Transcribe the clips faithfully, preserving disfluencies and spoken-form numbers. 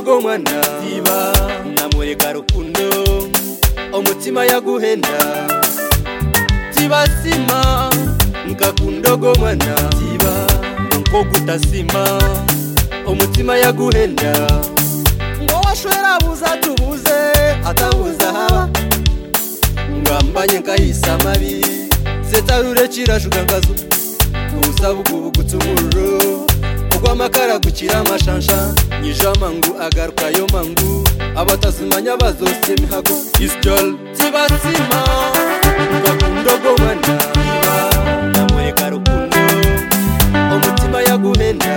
kundogo mwana tiba namureka rukundo umutima yaguhenda tiba sima nkakundogo mwana tiba nko gutasima umutima yaguhenda ngo washwera buza tubuze atabuza haba ngambanye nkahisa mabi setarure kirashuka ngazo usabugu gutsumuro ogwa makara gukira amashansha nyijama ngu agaruka yo mangu abatazimanya bazose mihago isjol tibasima ngakundogo mwana namureka rukundo umutima yaguhenda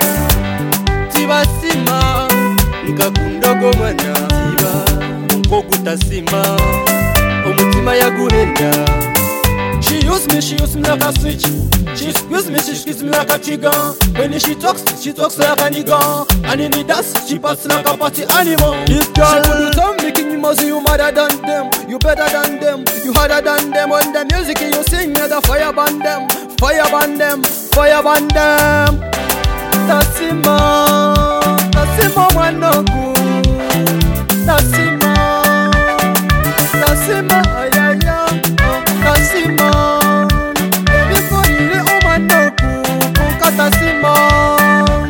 tibasima ngakundogo mwana tiba nko gutasima umutima yaguhenda. She use me, she use me like a switch. She squeeze me, she squeeze me like a trigger. When she talks, she talks like a nigga. And in the dance, she parts like a party animal. This girl, she could do some making you must you madder than them. You better than them, you harder than them. On the music you sing, you're the fire band them. Fire band them, fire band them. That's it, man. That's it, man, one no good. That's it, man. That's it, man. Ay, ay, ay. That's it, man. Before you let all my no good. That's it, man.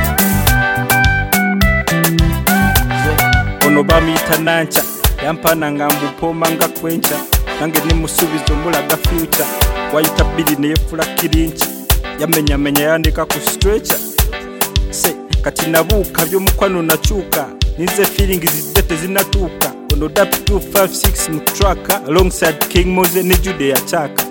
Ono bamita nancha yampana ngambu poma nga kwencha nange nimusubizo mulaga future wayita bili ne fula kirinchi yamenya menya yandika ku stretcher se kati nabuka byo mukwano nachuka nize feeling zidete zinatuka ono dap two five six mu tracker alongside King Mose ne Jude ya chaka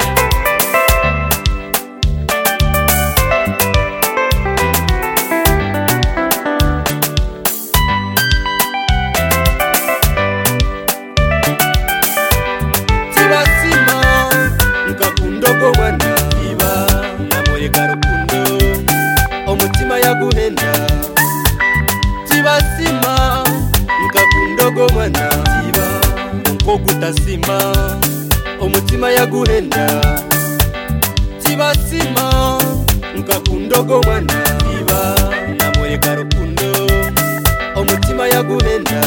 umutima yaguhenda tibasima nkakundogo mwana tiba nko gutasima umutima yaguhenda tibasima nkakundogo mwana tiba namureka rukundo umutima yaguhenda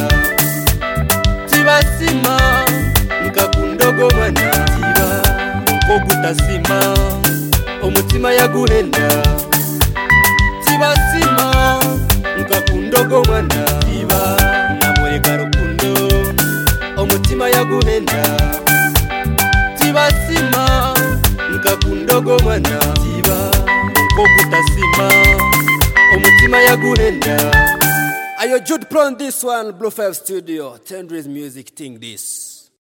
tibasima nkakundogo mwana tiba nko gutasima umutima yaguhenda tibasima nkakundogo mwana tiba namureka rukundo umutima yaguhenda tibasima nkakundogo mwana tiba nko gutasima umutima yaguhenda. Ayo Jude Pro on this one, Blue five Studio, Tendriz Music, think this.